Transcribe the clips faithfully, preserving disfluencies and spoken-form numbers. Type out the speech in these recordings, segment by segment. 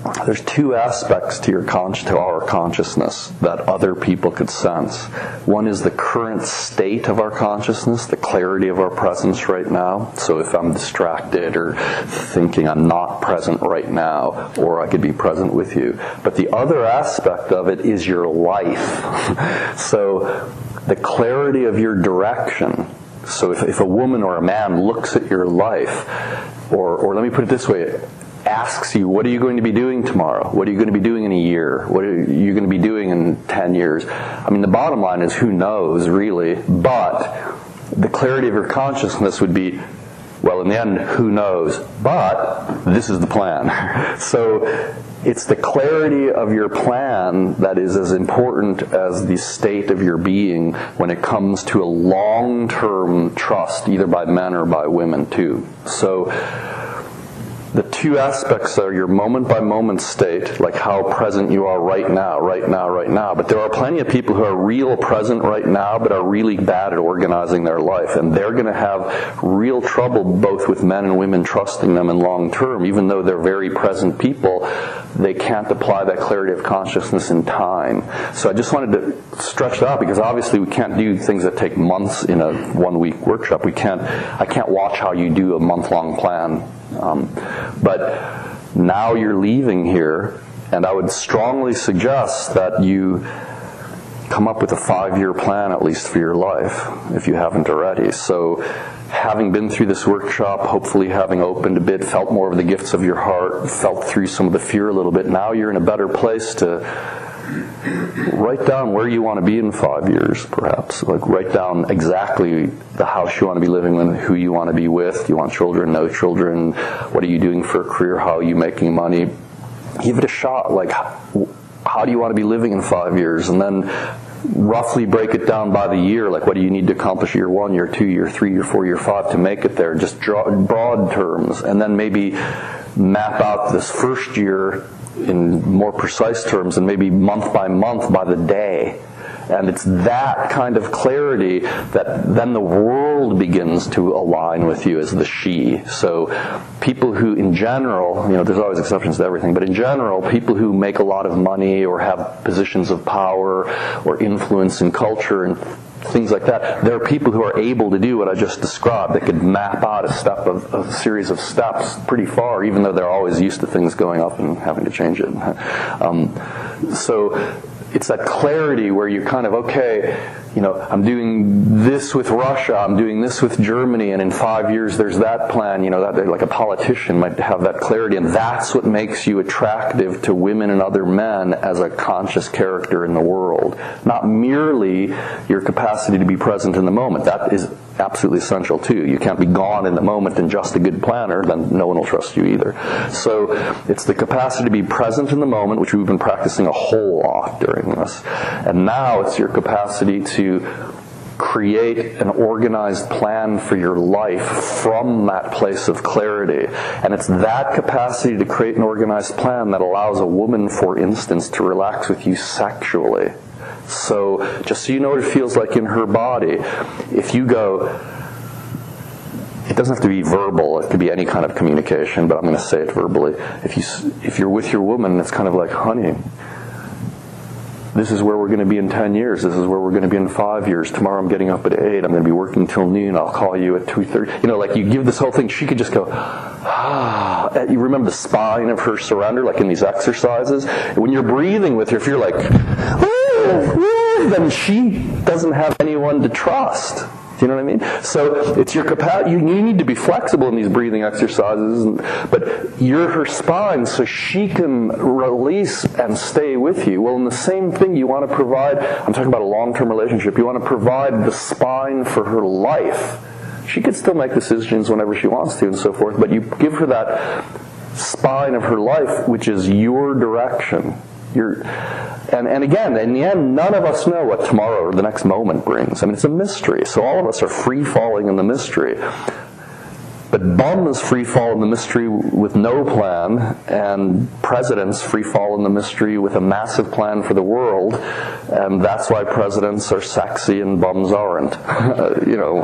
there's two aspects to your con- to our consciousness that other people could sense. One is the current state of our consciousness, the clarity of our presence right now. So if I'm distracted or thinking I'm not present right now, or I could be present with you. But the other aspect of it is your life. So the clarity of your direction. So if, if a woman or a man looks at your life, or, or let me put it this way, asks you, what are you going to be doing tomorrow? What are you going to be doing in a year? What are you going to be doing in ten years? I mean, the bottom line is who knows, really, but the clarity of your consciousness would be, well, in the end, who knows? But this is the plan. So it's the clarity of your plan that is as important as the state of your being when it comes to a long-term trust, either by men or by women, too. So the two aspects are your moment-by-moment state, like how present you are right now, right now, right now. But there are plenty of people who are real present right now, but are really bad at organizing their life. And they're going to have real trouble both with men and women trusting them in long term. Even though they're very present people, they can't apply that clarity of consciousness in time. So I just wanted to stretch that out, because obviously we can't do things that take months in a one-week workshop. We can't, I can't watch how you do a month-long plan. Um, but now you're leaving here, and I would strongly suggest that you come up with a five-year plan at least for your life, if you haven't already. So having been through this workshop, hopefully having opened a bit, felt more of the gifts of your heart, felt through some of the fear a little bit, now you're in a better place to write down where you want to be in five years, perhaps. Like, write down exactly the house you want to be living in, who you want to be with. Do you want children, no children? What are you doing for a career? How are you making money? Give it a shot. Like, how do you want to be living in five years? And then roughly break it down by the year. Like, what do you need to accomplish year one, year two, year three, year four, year five to make it there? Just draw broad terms. And then maybe map out this first year in more precise terms, and maybe month by month, by the day. And it's that kind of clarity that then the world begins to align with you as the she. So people who, in general, you know, there's always exceptions to everything, but in general, people who make a lot of money or have positions of power or influence in culture and things like that, there are people who are able to do what I just described. They could map out a step of a series of steps pretty far, even though they're always used to things going up and having to change it. Um, so it's that clarity where you're kind of, okay, you know, I'm doing this with Russia, I'm doing this with Germany, and in five years there's that plan, you know, that like a politician might have that clarity, and that's what makes you attractive to women and other men as a conscious character in the world. Not merely your capacity to be present in the moment. That is absolutely essential too. You can't be gone in the moment and just a good planner, then no one will trust you either. So it's the capacity to be present in the moment, which we've been practicing a whole lot during this. And now it's your capacity to create an organized plan for your life from that place of clarity. And it's that capacity to create an organized plan that allows a woman, for instance, to relax with you sexually. So just so you know what it feels like in her body, if you go, it doesn't have to be verbal, it could be any kind of communication, but I'm going to say it verbally. If you if you're with your woman, it's kind of like, honey, this is where we're going to be in ten years. This is where we're going to be in five years. Tomorrow I'm getting up at eight. I'm going to be working till noon. I'll call you at two thirty. You know, like you give this whole thing, she could just go, ah. You remember the spine of her surrender, like in these exercises? When you're breathing with her, if you're like, then she doesn't have anyone to trust. Do you know what I mean? So it's your capacity. You, you need to be flexible in these breathing exercises, and, but you're her spine, so she can release and stay with you. Well, in the same thing, you want to provide. I'm talking about a long-term relationship. You want to provide the spine for her life. She could still make decisions whenever she wants to, and so forth. But you give her that spine of her life, which is your direction. You're, and, and again, in the end, none of us know what tomorrow or the next moment brings. I mean, it's a mystery. So all of us are free-falling in the mystery. But bums free-fall in the mystery with no plan, and presidents free-fall in the mystery with a massive plan for the world. And that's why presidents are sexy and bums aren't. You know.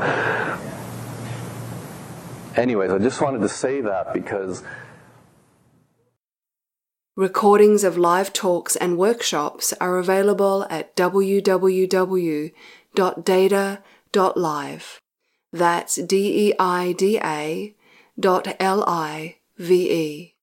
Anyways, I just wanted to say that because Recordings of live talks and workshops are available at w w w dot deida dot live. That's D E I D A dot L I V E.